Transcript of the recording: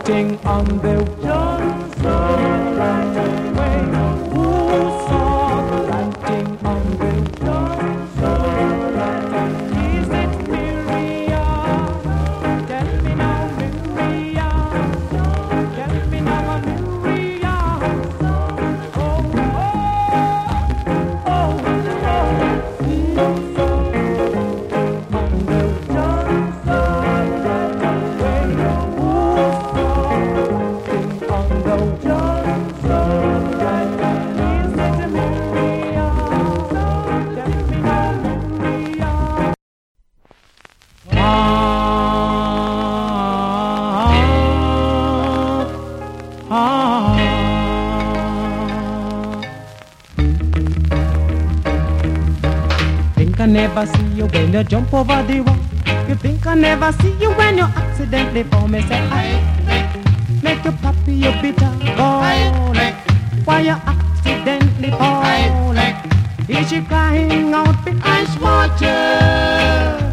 ranting on the Johnson Railway. Who saw the ranting on the Johnson Railway? Is it Miriam? Tell me now, Miriam. Tell me now, Miriam. Oh, oh, oh, oh. Who saw on the Johnson Railway? Who saw on the Johnson Railway? Is it Miriam? Tell me now, Miriam. Think I never see you when you jump over the wall. You think I never see you when you accidentally fall. Me say I make you puppy, you bitter ball. Why you accidentally fall? Is she crying out because water?